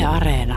Areena.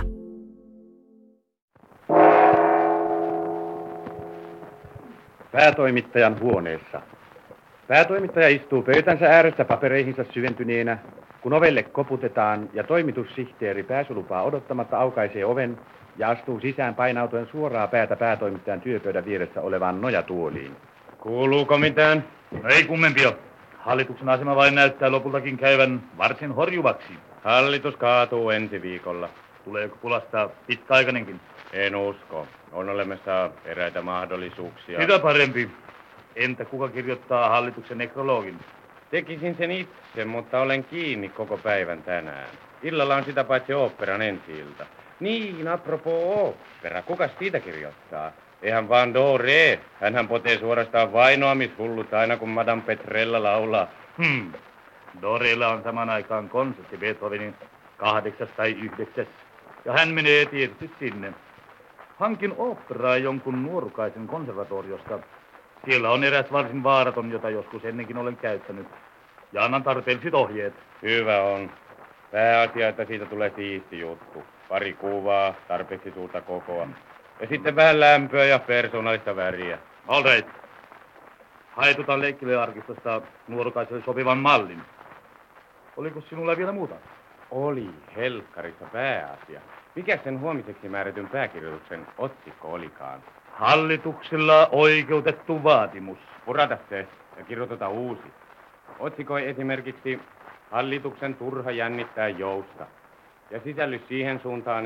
Päätoimittajan huoneessa. Päätoimittaja istuu pöytänsä ääressä papereihinsa syventyneenä, kun ovelle koputetaan ja toimitussihteeri pääsylupaa odottamatta aukaisee oven ja astuu sisään painautuen suoraa päätä päätoimittajan työpöydän vieressä olevaan nojatuoliin. Kuuluuko mitään? No ei kummempia. Hallituksen asema vain näyttää lopultakin käyvän varsin horjuvaksi. Hallitus kaatuu ensi viikolla. Tuleeko pulasta pitkäaikainenkin? En usko. On olemassa eräitä mahdollisuuksia. Sitä parempi. Entä kuka kirjoittaa hallituksen nekrologin? Tekisin sen itse, mutta olen kiinni koko päivän tänään. Illalla on sitä paitsi oopperan ensi-ilta. Niin, apropos ooppera. Kukas siitä kirjoittaa? Eihän vaan Dore. Hänhän potee suorastaan vainoamishullut aina, kun Madame Petrella laulaa. Dorella on saman aikaan konsertti Beethovenin 8. tai 9. Ja hän menee tietysti sinne. Hankin oopperaa jonkun nuorukaisen konservatoriosta. Siellä on eräs varsin vaaraton, jota joskus ennenkin olen käyttänyt. Ja annan tarpeelliset ohjeet. Hyvä on. Pääasia, että siitä tulee siisti juttu. Pari kuvaa, tarpeeksi suurta kokoa. Ja sitten vähän lämpöä ja persoonallista väriä. All right. Haetutaan leikkilearkistosta nuorukaiselle sopivan mallin. Oliko sinulla vielä muuta? Oli helkkarissa pääasia. Mikä sen huomiseksi määrätyn pääkirjoituksen otsikko olikaan? Hallituksella oikeutettu vaatimus. Purata se ja kirjoiteta uusi. Otsikoi esimerkiksi hallituksen turha jännittää jousta. Ja sisällys siihen suuntaan,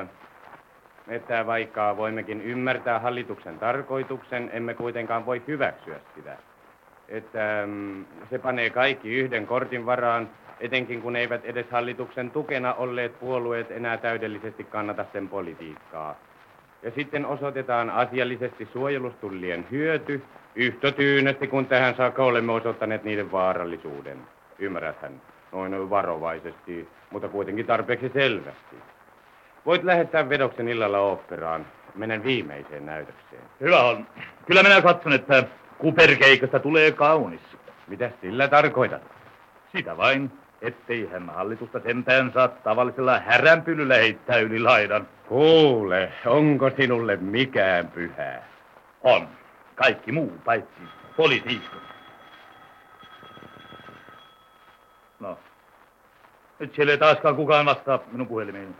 että vaikka voimmekin ymmärtää hallituksen tarkoituksen, emme kuitenkaan voi hyväksyä sitä. Että se panee kaikki yhden kortin varaan, etenkin kun eivät edes hallituksen tukena olleet puolueet enää täydellisesti kannata sen politiikkaa. Ja sitten osoitetaan asiallisesti suojelustullien hyöty, yhtä tyynesti kuin tähän saakka olemme osoittaneet niiden vaarallisuuden. Ymmärräthän, noin varovaisesti, mutta kuitenkin tarpeeksi selvästi. Voit lähettää vedoksen illalla oopperaan. Menen viimeiseen näytökseen. Hyvä on. Kyllä minä katson, että kuperkeikasta tulee kaunis. Mitä sillä tarkoitat? Sitä vain, ettei hän hallitusta sentään saa tavallisella häränpylyllä heittää yli laidan. Kuule, onko sinulle mikään pyhää? On. Kaikki muu paitsi politiikka. No. Nyt siellä ei taaskaan kukaan vastaa minun puhelimeen.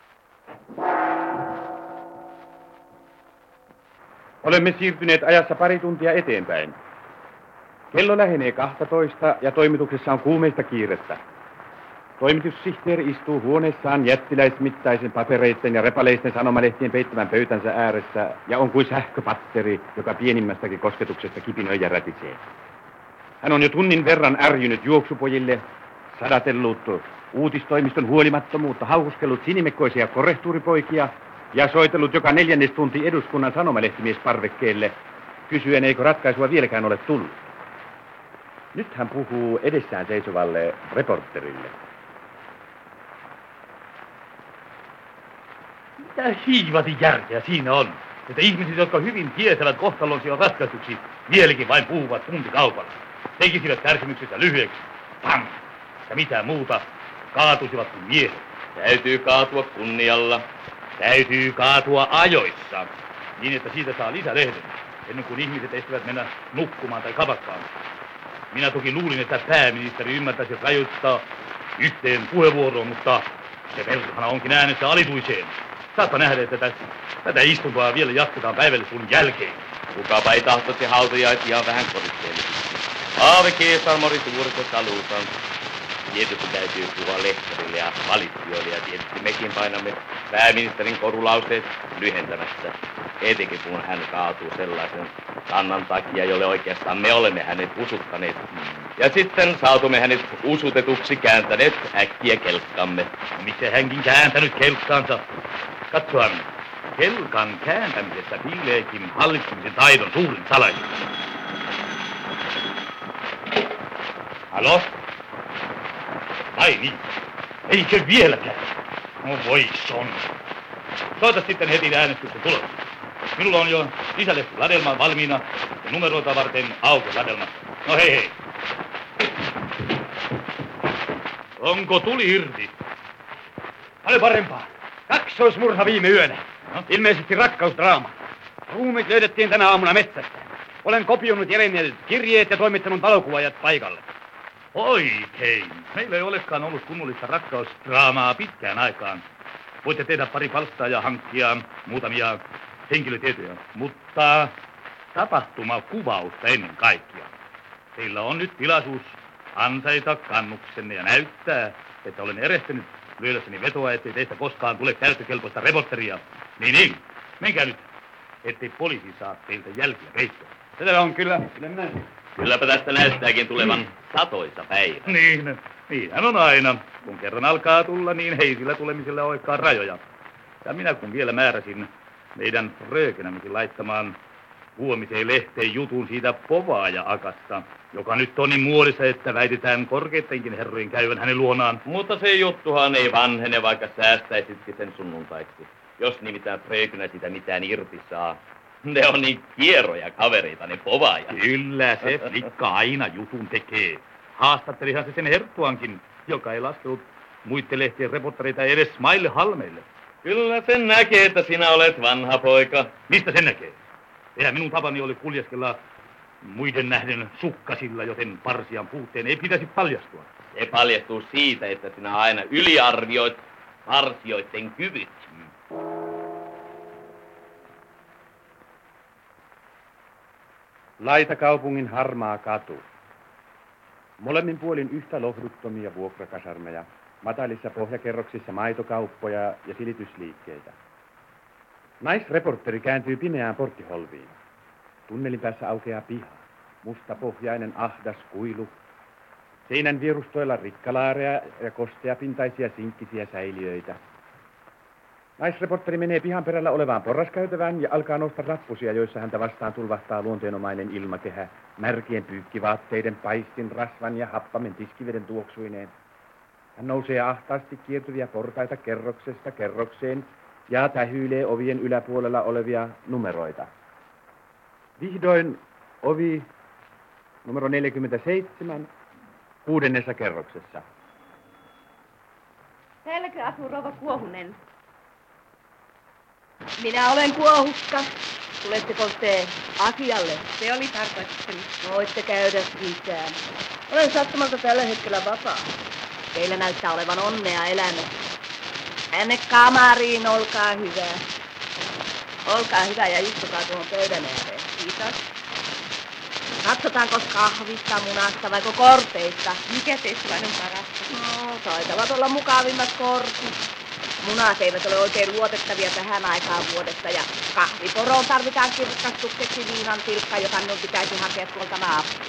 Olemme siirtyneet ajassa pari tuntia eteenpäin. Kello lähenee 12 ja toimituksessa on kuumeista kiirettä. Toimitussihteeri istuu huoneessaan jättiläismittaisen papereiden ja repaleisten sanomalehtien peittämän pöytänsä ääressä ja on kuin sähköpatteri, joka pienimmästäkin kosketuksesta kipinöi ja rätisee. Hän on jo tunnin verran ärjynyt juoksupojille, sadatellut uutistoimiston huolimattomuutta, hauskellut sinimekkoisia korrehtuuripoikia ja soitellut joka 4. tunti eduskunnan sanomalehtimies-parvekkeelle, kysyen eikö ratkaisua vieläkään ole tullut. Nyt hän puhuu edessään seisovalle reporterille. Mitä hiivati järkeä siinä on, että ihmiset, jotka hyvin tietävät kohtalonsa ratkaistuksi, vieläkin vain puhuvat tuntikaupalla. Tekisivät kärsimyksensä lyhyeksi. Pam! Ja mitä muuta, kaatuisivat kuin miehet. Täytyy kaatua kunnialla. Täytyy kaatua ajoissa, niin että siitä saa lisälehden, ennen kuin ihmiset estävät mennä nukkumaan tai kapakkaan. Minä toki luulin, että pääministeri ymmärtäisi rajoittaa yhteen puheenvuoroon, mutta se perhana onkin äänessä alituiseen. Saatpa nähdä, että tätä istuntoa vielä jatketaan päivällisun jälkeen. Kukapa ei tahtoisi hautajaisia vähän koristeellisesti. Aave Keesarmori suurta saluutan. Tietysti täytyy puhua lehtorille ja valitsijoille ja tietysti mekin painamme pääministerin korulauseet lyhentämässä. Etenkin kun hän kaatuu sellaisen kannan takia, jolle oikeastaan me olemme hänet usuttaneet. Ja sitten saatumme hänet usutetuksi kääntäneet äkkiä kelkkamme. Miksi hänkin kääntänyt kelkkaansa? Katsohan, kelkan kääntämisessä piileekin hallitsemisen taidon suurin salaisuus. Halo? Ai niin, eikö vieläkään? No voi son. Soita sitten heti äänestyksen tulos. Minulla on jo lisälehti ladelma valmiina ja numeroita varten auki ladelma. No hei hei. Onko tuli irti? Ole parempaa. Kaksoismurha viime yönä. No? Ilmeisesti rakkausdraama. Ruumiit löydettiin tänä aamuna metsästä. Olen kopioinut jäljellä kirjeet ja toimittanut valokuvaajat paikalle. Oikein. Meillä ei olekaan ollut kunnollista rakkausdraamaa pitkään aikaan. Voitte tehdä pari palstaa ja hankkia muutamia henkilötietoja, mutta tapahtumakuvausta ennen kaikkea. Teillä on nyt tilaisuus ansaita kannuksenne ja näyttää, että olen erehtynyt lyödessäni vetoa, ettei teistä koskaan tule käyttökelpoista reporteria. Niin, menkää nyt, ettei poliisi saa teiltä jälkiä peittoon. Tätä on kyllä minä. Kylläpä tästä näyttääkin tulevan satoisa päivä. Niinhän on aina. Kun kerran alkaa tulla, niin heisillä tulemisella oikeaan rajoja. Ja minä kun vielä määräsin meidän Frökenämmekin laittamaan huomiseen lehteen jutun siitä povaaja-akasta, joka nyt on niin muodissa, että väitetään korkeittenkin herrojen käyvän hänen luonaan. Mutta se juttuhan ei vanhene, vaikka säästäisitkin sen sunnuntaiksi. Jos nimittäin Frökenä sitä mitään irti saa. Ne on niin kierroja kavereita, ne povaajat. Kyllä se flikka aina jutun tekee. Haastattelihan se sen herttuankin, joka ei laskenut muiden lehtien reportareita edes maille halmeille. Kyllä sen näkee, että sinä olet vanha poika. Mistä sen näkee? Eihän minun tapani oli kuljeskella muiden nähden sukkasilla, joten parsian puutteen ei pitäisi paljastua. Se paljastuu siitä, että sinä aina yliarvioit parsioiden kyvyt. Laitakaupungin harmaa katu. Molemmin puolin yhtä lohduttomia vuokrakasarmeja, matalissa pohjakerroksissa maitokauppoja ja silitysliikkeitä. Naisreporteri kääntyy pimeään porttiholviin. Tunnelin päässä aukeaa piha, mustapohjainen ahdas kuilu. Seinän vierustoilla rikkalaareja ja kosteapintaisia sinkkisiä säiliöitä. Naisreporteri menee pihan perällä olevaan porraskäytävään ja alkaa nousta rappusia, joissa häntä vastaan tulvahtaa luonteenomainen ilmakehä, märkien pyykkivaatteiden, paistin, rasvan ja happamen tiskiveden tuoksuineen. Hän nousee ahtaasti kiertyviä portaita kerroksesta kerrokseen ja tähyilee ovien yläpuolella olevia numeroita. Vihdoin ovi numero 47, 6. kerroksessa. Täälläkö asuu rouva Kuohunen? Minä olen Kuohuska. Tuletteko te asialle? Se oli tarkoitukseni. Voitte käydä sisään. Olen sattumalta tällä hetkellä vapaa. Teillä näyttää olevan onnea elämässä. Tänne kamariin, olkaa hyvä. Olkaa hyvä ja istukaa tuohon pöydän ääreen. Kiitos. Katsotaanko kahvista, munasta vai korteista? Mikä teistä on parasta? No, taitavat olla mukavimmat kortit. Munat eivät ole oikein luotettavia tähän aikaan vuodesta ja kahviporoon tarvitaan kirkastukseksi viinan tilkka, jota minun pitäisi hakea tuolta naapurista.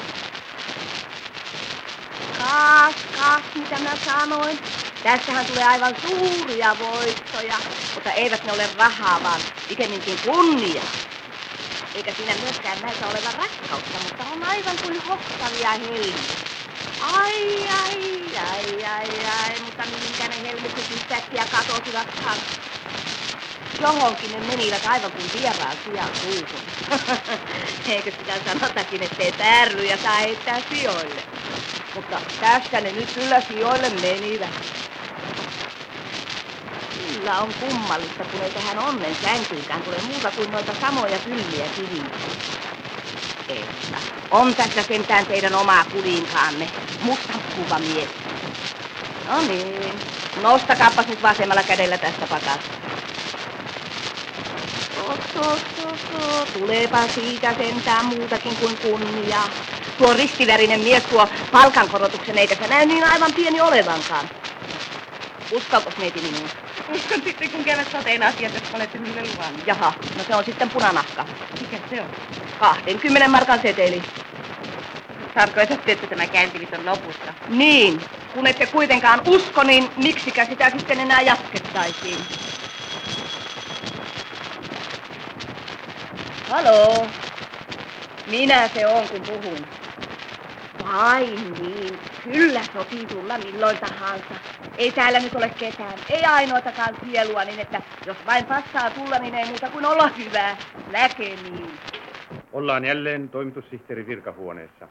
Kas, mitä mä sanoin? Tässähän tulee aivan suuria voittoja, mutta eivät ne ole rahaa, vaan pikemminkin kunnia. Eikä siinä myöskään näytä olevan rakkautta, mutta on aivan kuin hohtavia helmiä. Ai, mutta minkä ne helmiset yhtäkkiä katosivathan. Johonkin ne menivät aivan kuin vieraan sian suuhun. Eikö sitä sanotakin, ettei tärryjä saa heittää sijoille. Mutta tässä ne nyt kyllä sijoille menivät. Kyllä on kummallista, kun ei tähän onnen sänkyynkään tule muuta kuin noita samoja kylmiä kiviä. Että on tässä sentään teidän omaa kuninkaanne, mustan kuva mies. No niin, nostakaapas nyt vasemmalla kädellä tästä pakasta. Tuleepa siitä sentään muutakin kuin kunnia. Tuo ristivärinen mies tuo palkankorotuksen, eikä se näy niin aivan pieni olevankaan. Uskokos neiti minuun? Uskon sitten, kun käydät sateen asiat, jotka olette minulle luvannut. Jaha, no se on sitten punanahka. Mikä se on? 20 markan seteli. Tarkoitatte, että tämä käyntivis on lopussa. Niin, kun ette kuitenkaan usko, niin miksikä sitä sitten enää jatkettaisiin? Haloo? Minä se on, kun puhun. Vai niin, kyllä sopii tulla milloin tahansa. Ei täällä nyt ole ketään, ei ainoatakaan sielua, niin että jos vain passaa tulla, niin ei muuta kuin olla hyvä. Näkemiin. Ollaan jälleen toimitussihteerin virkahuoneessa.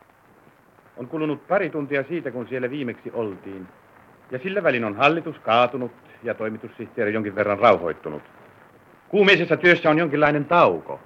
On kulunut pari tuntia siitä, kun siellä viimeksi oltiin. Ja sillä välin on hallitus kaatunut ja toimitussihteeri jonkin verran rauhoittunut. Kuumeisessa työssä on jonkinlainen tauko.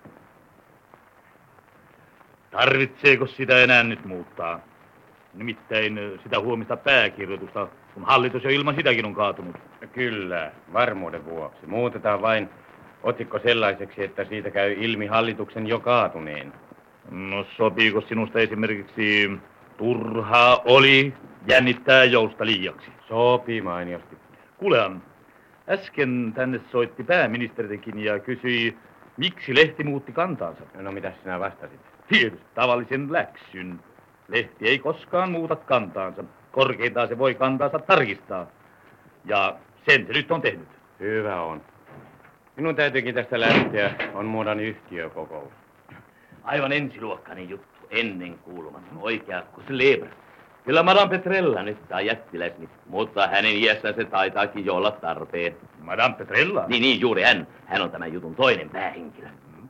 Tarvitseeko sitä enää nyt muuttaa? Nimittäin sitä huomista pääkirjoitusta, kun hallitus jo ilman sitäkin on kaatunut. Kyllä, varmuuden vuoksi. Muutetaan vain otsikko sellaiseksi, että siitä käy ilmi hallituksen jo kaatuneen. No sopiiko sinusta esimerkiksi turhaa oli jännittää jousta liiaksi? Sopii mainiosti. Kuulehan, äsken tänne soitti pääministerikin ja kysyi, miksi lehti muutti kantaansa. No mitä sinä vastasit? Tietysti tavallisen läksyn. Lehti ei koskaan muuta kantaansa. Korkeintaan se voi kantaansa tarkistaa. Ja sen se nyt on tehnyt. Hyvä on. Minun täytyykin tästä lähteä. On muodon yhtiökokous. Aivan ensiluokkainen juttu, ennen kuulumaton, oikea kuin se leber. Kyllä Madame Petrella nyt saa jättiläisni, mutta hänen iässään se taitaakin jo olla tarpeen. Madame Petrella? Niin, juuri hän. Hän on tämän jutun toinen päähenkilö.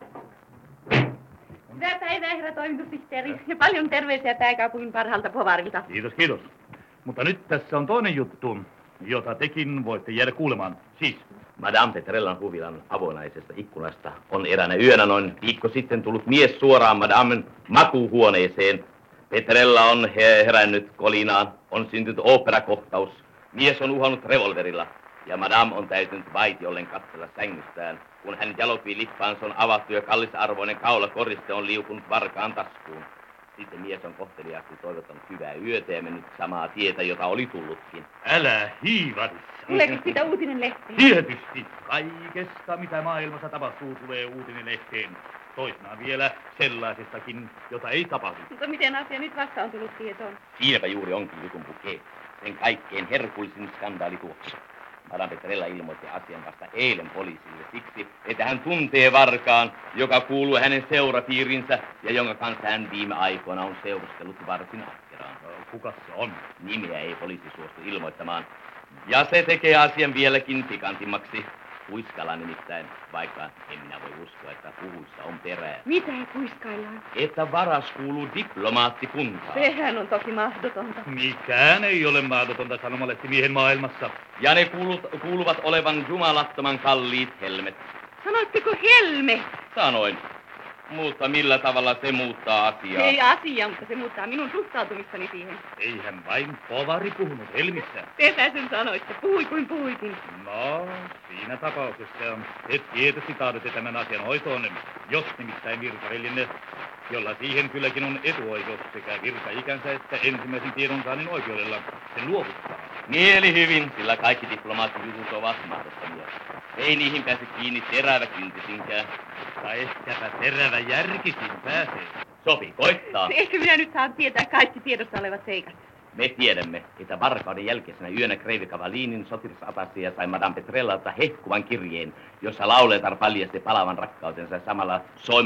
Hyvää päivää, herra toimitussihteeri. Ja paljon terveisiä pääkaupungin parhaalta povarilta. Kiitos, kiitos. Mutta nyt tässä on toinen juttu, jota tekin voitte jäädä kuulemaan. Siis, Madame Petrellan huvilan avonaisesta ikkunasta on eräänä yönä noin viikko sitten tullut mies suoraan Madamen makuuhuoneeseen. Petrella on herännyt kolinaan, on syntynyt oopperakohtaus. Mies on uhannut revolverilla ja Madame on täytynyt vaitiollen katsella sängystään, kun hänen jalopilippaansa on avattu ja kallisarvoinen kaulakoriste on liukunut varkaan taskuun. Sitten mies on kohteliaasti toivottanut hyvää yötä ja mennyt samaa tietä, jota oli tullutkin. älä hiivarissa. Tuleeko siitä uutinen lehteen? Tietysti. Kaikesta, mitä maailmassa tapahtuu, tulee uutinen lehteen. Toisinaan vielä sellaisestakin, jota ei tapahdu. Mutta miten asia nyt vasta on tullut tietoon? Siinäpä juuri onkin jutun puke. Sen kaikkein herkullisin skandaali tuossa. Madame Petrella ilmoitti asian vasta eilen poliisille siksi, että hän tuntee varkaan, joka kuuluu hänen seurapiirinsä ja jonka kanssa hän viime aikoina on seurustellut varsin ahkeraan. Kuka se on? Nimeä ei poliisi suostu ilmoittamaan. Ja se tekee asian vieläkin pikantimmaksi. Kuiskalla nimittäin, vaikka en minä voi uskoa, että puhuissa on perää. Mitä he kuiskaillaan? Että varas kuuluu diplomaattikuntaan. Sehän on toki mahdotonta. Mikään ei ole mahdotonta sanomalehti-miehen maailmassa. Ja ne kuuluvat olevan jumalattoman kalliit helmet. Sanoitteko helme? Sanoin. Mutta millä tavalla se muuttaa asiaa? Ei asia, mutta se muuttaa minun suhtautumistani siihen. Eihän vain povari puhunut helmissä. Te sen sanoitte, puhui kuin puhuikin. No, siinä tapauksessa te tietysti tahdotte tämän asian hoitoon, jos nimittäin virkaveljenne, jolla siihen kylläkin on etuoikeus sekä virkaikänsä että ensimmäisen tiedonsaannin oikeudella, sen luovuttaa. Mieli hyvin, sillä kaikki diplomaattijutut ovat mahdottomia. Ei niihin pääse kiinni terävä kyntisinkään. Tai ehkäpä terävä järkisin pääsee. Sopi, koittaa. Ehkä minä nyt saan tietää kaikki tiedossa olevat seikat. Me tiedämme, että varkauden jälkeisenä yönä Kreivi Cavallinin sotilasatasia sai Madame Petrellalta hehkuvan kirjeen, jossa lauletar paljasti palavan rakkautensa samalla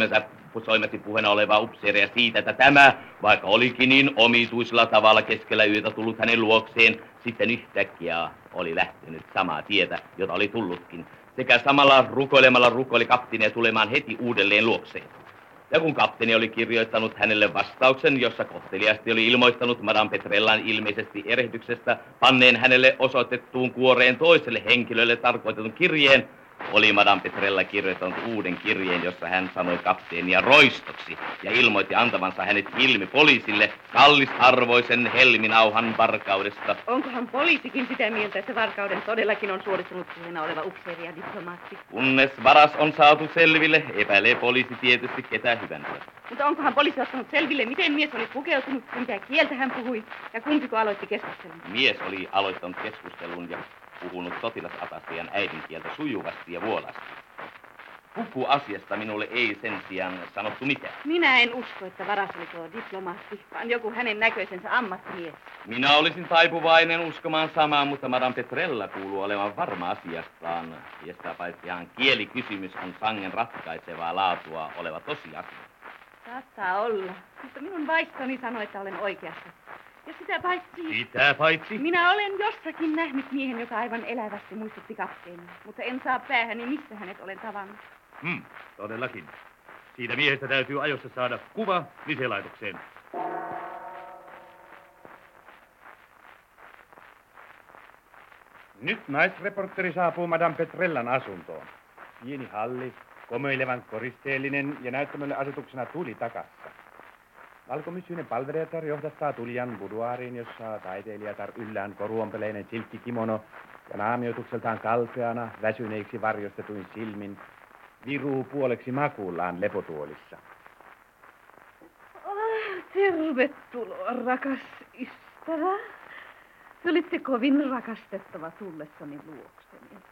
soimasi puheena olevaa upseeria siitä, että tämä, vaikka olikin niin omituisella tavalla keskellä yötä tullut hänen luokseen, sitten yhtäkkiä oli lähtenyt samaa tietä, jota oli tullutkin, sekä samalla rukoilemalla rukoili kapteenia tulemaan heti uudelleen luokseen. Ja kun kapteeni oli kirjoittanut hänelle vastauksen, jossa kohteliasti oli ilmoittanut Madame Petrellan ilmeisesti erehdyksestä, panneen hänelle osoitettuun kuoreen toiselle henkilölle tarkoitetun kirjeen, oli Madame Petrella kirjoittanut uuden kirjeen, jossa hän sanoi kapteenia roistoksi ja ilmoitti antavansa hänet ilmi poliisille kallisarvoisen helminauhan varkaudesta. Onkohan poliisikin sitä mieltä, että varkauden todellakin on suorittanut puheena oleva upseeri ja diplomaatti? Kunnes varas on saatu selville, epäilee poliisi tietysti ketä hyvänsä. Mutta onkohan poliisi ottanut selville, miten mies oli pukeutunut, mitä kieltä hän puhui ja kumpiko aloitti keskustelun? Mies oli aloittanut keskustelun ja puhunut sotilasatasian äidinkieltä sujuvasti ja vuolasti. Asiasta minulle ei sen sijaan sanottu mitään. Minä en usko, että varas oli tuo diplomaatti, vaan joku hänen näköisensä ammattimies. Minä olisin taipuvainen uskomaan samaa, mutta Madame Petrella kuuluu olevan varma asiastaan. Ja sitä paitsi kielikysymys on sangen ratkaisevaa laatua oleva tosiasia. Saattaa olla, mutta minun vaistoni sanoi, että olen oikeassa. Ja sitä paitsi... Minä olen jossakin nähnyt miehen, joka aivan elävästi muistutti kapteenia, mutta en saa päähäni, missä hänet olen tavannut. Todellakin. Siitä miehestä täytyy ajoissa saada kuva liselaitokseen. Nyt naisreporteri saapuu Madame Petrellan asuntoon. Pieni halli, komoilevan koristeellinen ja näyttämölle asetuksena tuli takassa. Valkomyssyinen palvelijatar johdattaa tulijan buduaariin, jossa taiteilijatar yllään koruompeleinen silkkikimono ja naamioitukseltaan kalpeana väsyneiksi varjostetuin silmin viruu puoleksi makuullaan lepotuolissa. Tervetuloa, rakas ystävä. Te olitte kovin rakastettava tullessani luokseni.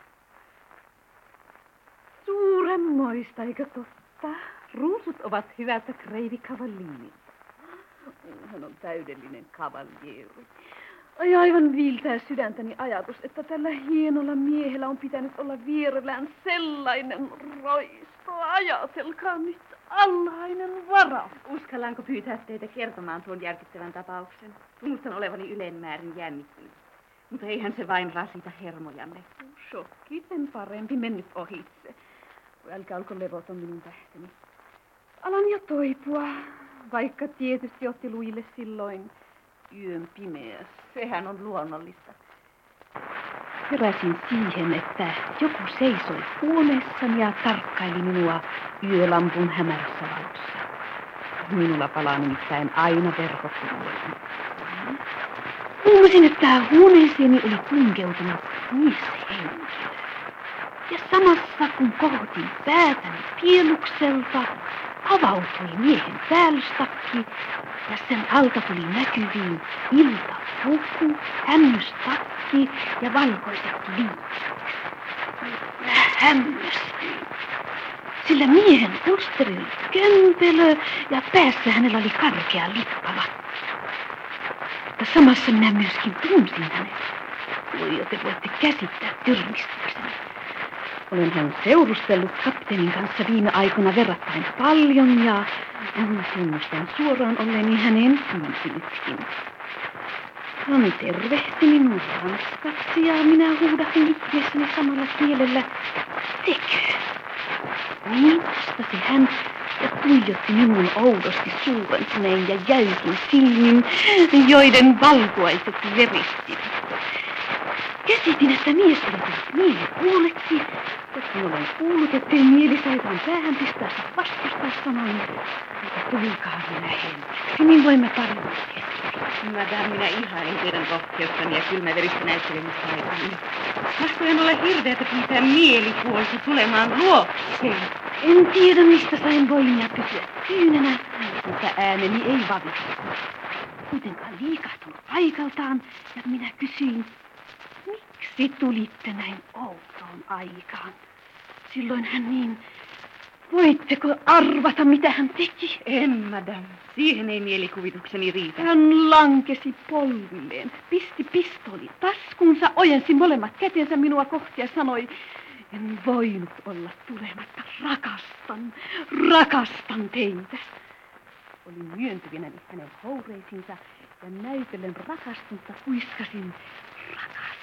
Suuremmoista, eikö totta? Ruusut ovat hyvältä Kreivi Cavalliniilta. Hän on täydellinen kavaljeeri. Aivan viiltää sydäntäni ajatus, että tällä hienolla miehellä on pitänyt olla vierellään sellainen roisto. Ajatelkaa nyt, alhainen vara. Uskallanko pyytää teitä kertomaan tuon järkyttävän tapauksen? Tunnustan olevani ylenmäärin jännittynyt. Mutta eihän se vain rasita hermojanne. Shokki, sen parempi mennyt ohitse. Älkää olko levoton minun tähteni. Alan jo toipua, vaikka tietysti otti luille silloin yön pimeässä. Sehän on luonnollista. Heräsin siihen, että joku seisoi huoneessani ja tarkkaili minua yölampun hämärässä valossa. Minulla palaa nimittäin aina verhot luolen. Huomasin, että huoneeseeni oli tunkeutunut mieshenkilö. Ja samassa kun kohotin päätäni pielukselta, avautui miehen päällystakki ja sen alta tuli näkyviin iltapuku, hämmystakki ja valkoiset liitot. Hämmästyin, sillä miehen ulsteri oli kömpelö ja päässä hänellä oli karkea lippalakki. Mutta samassa minä myöskin tunsin hänet. Voi, te voitte käsittää tyrmistykseni. Olen hän seurustellut kapteenin kanssa viime aikoina verrattain paljon ja tunnustan suoraan olleeni hänen tunsinutkin. Hän tervehti minua ranskaksi ja minä huudahdin itseessäni samalla kielellä tekö. Niin vastasi hän ja tuijotti minun oudosti suurentuneen ja jäykin silmin, joiden valkoiset veristivät. Käsitin, että mies oli tullut mielipuoleksi, ja kun olen kuullut, ettei mieli saitaan päähän pistää vastustaa sanoin, että tulkaa lähemmäksi, niin voimme paremmin keskustella. Madame, minä ihailen teidän rohkeuttanne ja kylmäveristä näyttelemistaitanne. Mahtojen olla hirveätä pyytää mielipuolta tulemaan luokseen. En tiedä, mistä sain voimia pysyä tyynenä, mutta ääneni ei vavistunut. Kuitenkaan liikahtunut paikaltaan, ja minä kysyin, miksi tulitte näin outoon aikaan? Silloin hän niin... Voitteko arvata, mitä hän teki? En, madame. Siihen ei mielikuvitukseni riitä. Hän lankesi polvilleen, pisti pistooli taskunsa, ojensi molemmat kätensä minua kohti ja sanoi, en voinut olla tulematta, rakastan teitä. Olin myöntyvinäni hänen houreisinsa ja näytellen rakastunutta kuiskasin, rakas.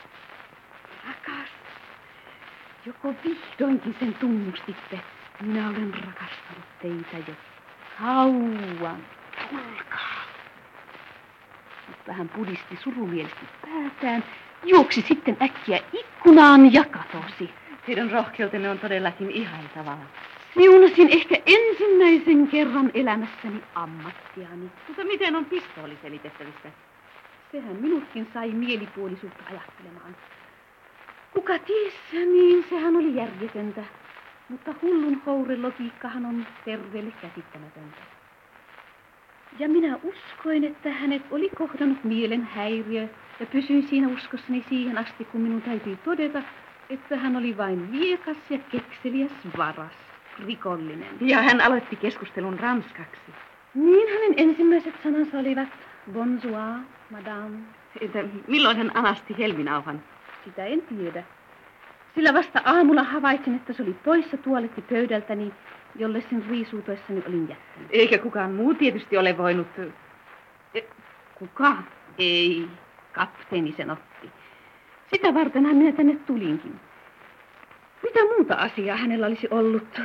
Joko vihdoinkin sen tunnustitte? Minä olen rakastanut teitä jo kauan. Tulkaa. Mutta hän pudisti surumielisesti päätään, juoksi sitten äkkiä ikkunaan ja katosi. Teidän rohkeutenne on todellakin ihailtavaa. Siunasin ehkä ensimmäisen kerran elämässäni ammattiani. Mutta miten on pistooli selitettävissä? Sehän minutkin sai mielipuolisuutta ajattelemaan. Kuka ties, niin sehän oli järjetöntä. Mutta hullun hourelogiikkahan on terveelle käsittämätöntä. Ja minä uskoin, että hänet oli kohdannut mielen häiriö ja pysyin siinä uskossani siihen asti, kun minun täytyy todeta, että hän oli vain viekas ja kekseliäs varas, rikollinen. Ja hän aloitti keskustelun ranskaksi. Niin hänen ensimmäiset sanansa olivat bonsoir, madame. Entä milloin hän anasti helminauhan? Sitä en tiedä. Sillä vasta aamulla havaitsin, että se oli poissa tualettipöydältäni, jolle sen riisuutoissani olin jättänyt. Eikä kukaan muu tietysti ole voinut... Kuka? Ei, kapteeni sen otti. Sitä vartenhan minä tänne tulinkin. Mitä muuta asiaa hänellä olisi ollut?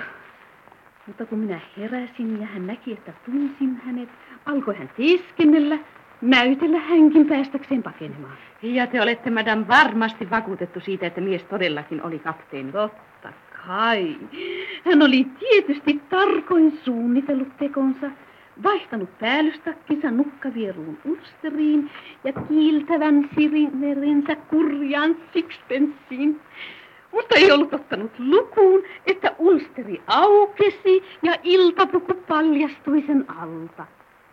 Mutta kun minä heräsin ja hän näki, että tunsin hänet, alkoi hän teeskennellä, näytellä hänkin päästäkseen pakenemaan. Ja te olette, madam, varmasti vakuutettu siitä, että mies todellakin oli kapteeni. Totta kai. Hän oli tietysti tarkoin suunnitellut tekonsa, vaihtanut päällystakkinsa nukkavieruun ulsteriin ja kiiltävän sirinerinsä kurjaan sixpenssiin. Mutta ei ollut ottanut lukuun, että ulsteri aukesi ja iltapuku paljastui sen alta.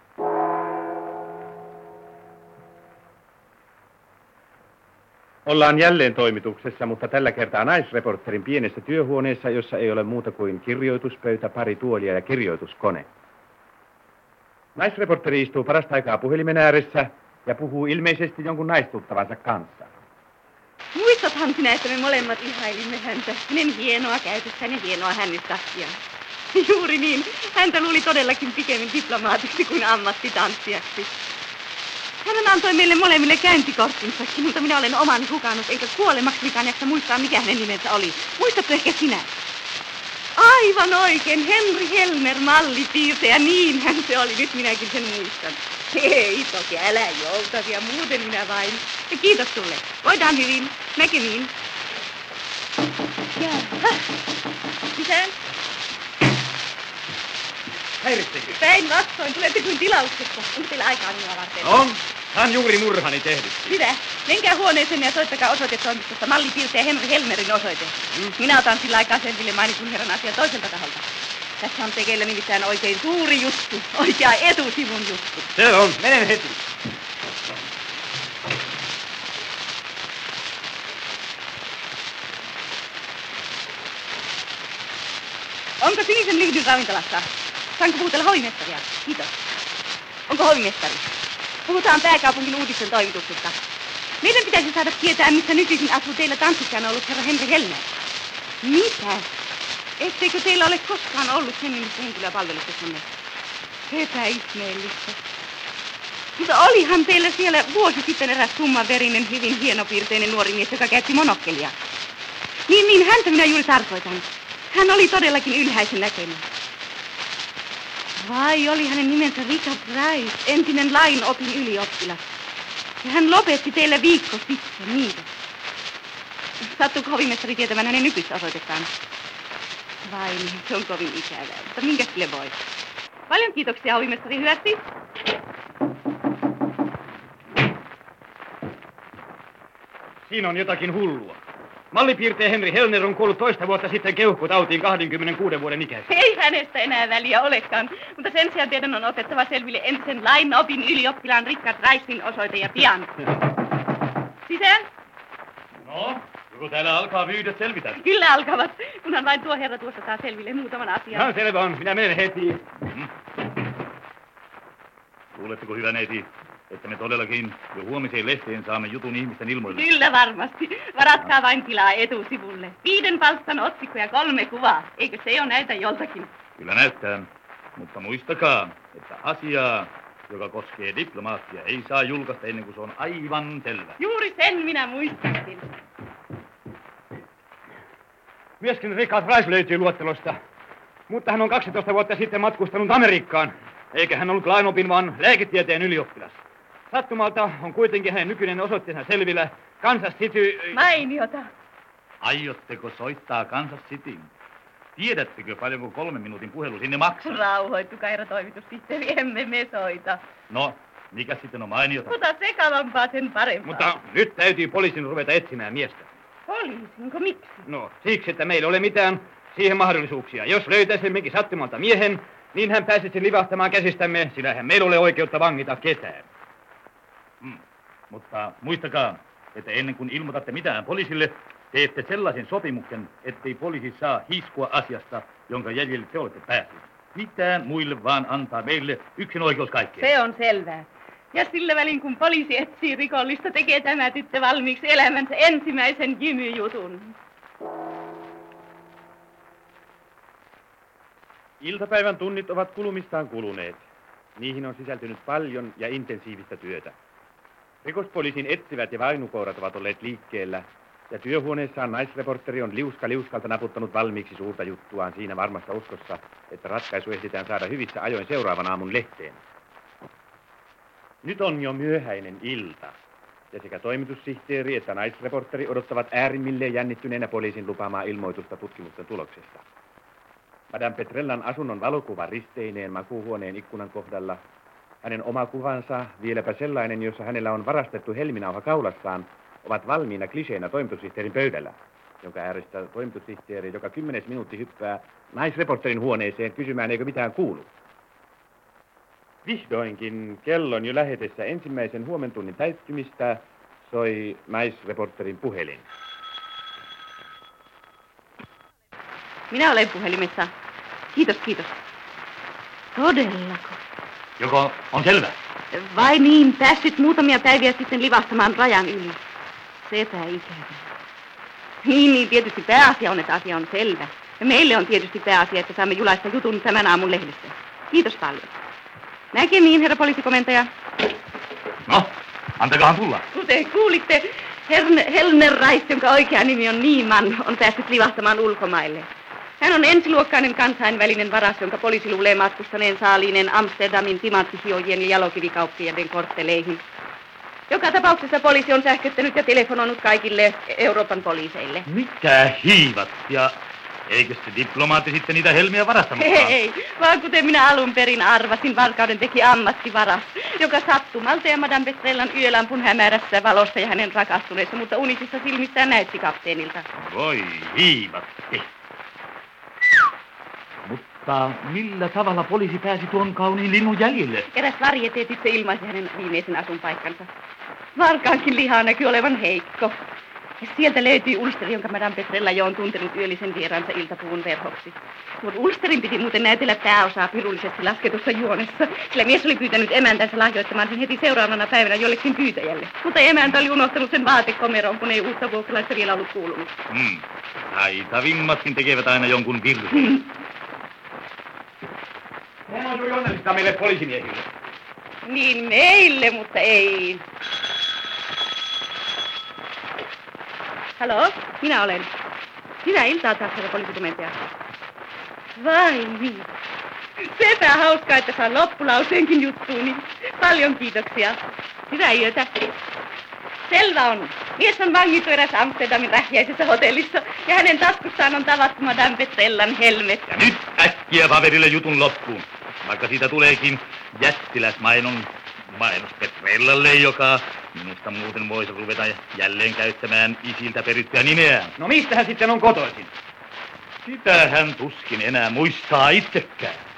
Ollaan jälleen toimituksessa, mutta tällä kertaa naisreporterin pienessä työhuoneessa, jossa ei ole muuta kuin kirjoituspöytä, pari tuolia ja kirjoituskone. Naisreporteri istuu parasta aikaa puhelimen ääressä ja puhuu ilmeisesti jonkun naistuttavansa kanssa. Muistathan sinä, että me molemmat ihailimme häntä, hänen hienoa käytöstään ja hienoa hännystakkiaan. Juuri niin, häntä luuli todellakin pikemmin diplomaatiksi kuin ammattitanssijaksi. Hän antoi meille molemmille käyntikorttinsakin, mutta minä olen oman hukannut, eikä kuolemaksenikaan jaksa muistaa, mikä hänen nimensä oli. Muistatko ehkä sinä? Aivan oikein, Henry Helmer, mallipiirtäjä, niinhän se oli, nyt minäkin sen muistan. Ei toki, älä joutasia, muuten minä vain. Ja kiitos sulle, voidaan hyvin, näkemiin. Jaha, sisään. Häiritsekö? Päinvastoin, tulette kuin tilauksesta. Onko teillä aikaa minua varten? On, hän juuri murhani tehnyt. Hyvä. Menkää huoneeseen ja soittakaa osoitetoimistosta mallipiirtäjä Henry Helmerin osoite. Minä otan sillä aikaa selville mainitun herran asian toiselta taholta. Tässä on tekeillä nimittäin oikein suuri juttu. Oikea etusivun juttu. Se on, menen heti. Onko Sinisen Lihdyn ravintolassa? Saanko puhutella hovimestaria? Kiitos. Onko hovimestari? Puhutaan pääkaupungin uutisten toimituksesta. Meidän pitäisi saada tietää, missä nykyisin asuu teillä tanssikkana ollut herra Henry Helmer. Mitä? Etteikö teillä ole koskaan ollut sen nimistä henkilöä palveluksessanne? Sepä ihmeellistä. Mutta olihan teillä siellä vuosi sitten eräs tummanverinen, hyvin hienopiirteinen nuori mies, joka käytti monokkelia. Niin, häntä minä juuri tarkoitan. Hän oli todellakin ylhäisen näköinen. Vai oli hänen nimensä Richard Rice, entinen lainopin ylioppilas. Ja hän lopetti teille viikko sitten, niitä. Sattuuko hovimestari tietämään hänen nykyistä osoitettaan? Vai niin, se on kovin ikävää, mutta minkä sille voi? Paljon kiitoksia, hovimestari, hyvästi. Siinä on jotakin hullua. Mallipiirtäjä Henry Helmer on kuollut toista vuotta sitten keuhkotautiin 26 vuoden ikäisenä. Ei hänestä enää väliä olekaan, mutta sen sijaan teidän on otettava selville entisen lainopin ylioppilaan Richard Ricein osoite ja pian. Sisään? No, joko täällä alkaa vyyhdet selvitä? Kyllä alkavat, kunhan vain tuo herra tuosta saa selville muutaman asian. No selvä on, minä menen heti. Luuletteko, hyvä neiti, että me todellakin jo huomiseen lehteen saamme jutun ihmisten ilmoille? Kyllä varmasti. Varatkaa vain tilaa etusivulle. 5 palstan otsikko ja 3 kuvaa. Eikö se jo näytä joltakin? Kyllä näyttää, mutta muistakaa, että asiaa, joka koskee diplomaattia, ei saa julkaista ennen kuin se on aivan selvä. Juuri sen minä muistasin. Myöskin Richard Rice löytyy luettelosta, mutta hän on 12 vuotta sitten matkustanut Amerikkaan. Eikä hän ollut lainopin, vaan lääketieteen ylioppilas. Sattumalta on kuitenkin hänen nykyinen osoitteensa selvillä. Kansas City... Mainiota. Aiotteko soittaa Kansas Cityin? Tiedättekö paljonko 3 minuutin puhelu sinne maksaa? Rauhoittukaa, herra toimitussihteeri, emme me soita. No, mikä sitten on mainiota? Mutta sekavampaa sen parempaa. Mutta nyt täytyy poliisin ruveta etsimään miestä. Poliisinko, miksi? No, siksi, että meillä ei ole mitään siihen mahdollisuuksia. Jos löytäisimmekin sattumalta miehen, niin hän pääsisi livahtamaan käsistämme, sillä hän meillä ole oikeutta vangita ketään. Mutta muistakaa, että ennen kuin ilmoitatte mitään poliisille, teette sellaisen sopimuksen, ettei poliisi saa hiiskua asiasta, jonka jäljelle te olette päässeet. Mitään muille vaan antaa meille yksin oikeus kaikkeen. Se on selvää. Ja sillä välin, kun poliisi etsii rikollista, tekee tämä tyttö valmiiksi elämänsä ensimmäisen jymyjutun. Iltapäivän tunnit ovat kulumistaan kuluneet. Niihin on sisältynyt paljon ja intensiivistä työtä. Rikospoliisin etsivät ja vainukourat ovat olleet liikkeellä, ja työhuoneessaan naisreporteri on liuskalta naputtanut valmiiksi suurta juttuaan siinä varmassa uskossa, että ratkaisu ehditään saada hyvissä ajoin seuraavan aamun lehteen. Nyt on jo myöhäinen ilta. Ja sekä toimitussihteeri että naisreporteri odottavat äärimmilleen jännittyneenä poliisin lupaamaa ilmoitusta tutkimusten tuloksesta. Madame Petrellan asunnon valokuva risteineen makuuhuoneen ikkunan kohdalla, hänen oma kuvansa, vieläpä sellainen, jossa hänellä on varastettu helminauha kaulassaan, ovat valmiina kliseenä toimitussihteerin pöydällä, jonka äärestä toimitussihteeri joka 10 minuutti hyppää naisreporterin huoneeseen kysymään, eikö mitään kuulu. Vihdoinkin kellon jo lähetessä ensimmäisen huomentunnin täyttymistä soi naisreporterin puhelin. Minä olen puhelimessa. Kiitos, kiitos. Todellako? Joko on selvä? Vai niin, päässyt muutamia päiviä sitten livahtamaan rajan yli. Sepä ikävä. Niin, tietysti pääasia on, että asia on selvä. Ja meille on tietysti pääasia, että saamme julaista jutun tämän aamun lehdessä. Kiitos paljon. Näkemiin, herra poliisikomentaja. No, antakahan tulla. Kuten kuulitte, Helner Reis, jonka oikea nimi on Niemann, on päässyt livahtamaan ulkomaille. Hän on ensiluokkainen kansainvälinen varas, jonka poliisi luulee matkustaneen saaliineen Amsterdamin timanttihiojien ja jalokivikauppiaiden kortteleihin. Joka tapauksessa poliisi on sähköttänyt ja telefonoinut kaikille Euroopan poliiseille. Mitä hiivat? Ja eikö se diplomaatti sitten niitä helmiä varastanutkaan? Ei, vaan kuten minä alun perin arvasin, varkauden teki ammattivaras, joka sattumalta ja Madame Petrellan yölampun hämärässä valossa ja hänen rakastuneessa, mutta unisissa silmissään näytti kapteenilta. Voi hiivatti. Mutta millä tavalla poliisi pääsi tuon kauniin linnun jäljille? Eräs varieteetitse ilmaisi hänen viimeisen asunpaikkansa. Varkaankin lihaa näkyy olevan heikko. Ja sieltä löytyi ulsteri, jonka Madame Petrella jo on tuntenut yöllisen vieraansa iltapuun verhoksi. Tuon ulsterin piti muuten näytellä pääosaa pirullisesti lasketussa juonessa, sillä mies oli pyytänyt emäntänsä lahjoittamaan sen heti seuraavana päivänä jollekin pyytäjälle. Mutta emäntä oli unohtanut sen vaatekomeroon, kun ei uutta vuokralaista vielä ollut kuulunut. Taitavimmatkin tekevät aina jonkun virheen. Sehän on juuri onnellista meille poliisimiehille. Niin meille, mutta ei. Halo, minä olen. Hyvää iltaa taas, herra poliisikomentaja. Vai niin. Sepä hauskaa, että saan loppulauseenkin juttuuni. Paljon kiitoksia. Hyvää yötä. Selvä on. Mies on vangittu eräs Amsterdamin rähjäisessä hotellissa ja hänen taskussaan on tavattu Madame Petrellan helmet. Ja nyt äkkiä paperille jutun loppuun. Vaikka siitä tuleekin jättiläismainos Petrellalle, joka minusta muuten voisi ruveta jälleen käyttämään isiltä perittyä nimeään. No mistä hän sitten on kotoisin? Sitä hän tuskin enää muistaa itsekään.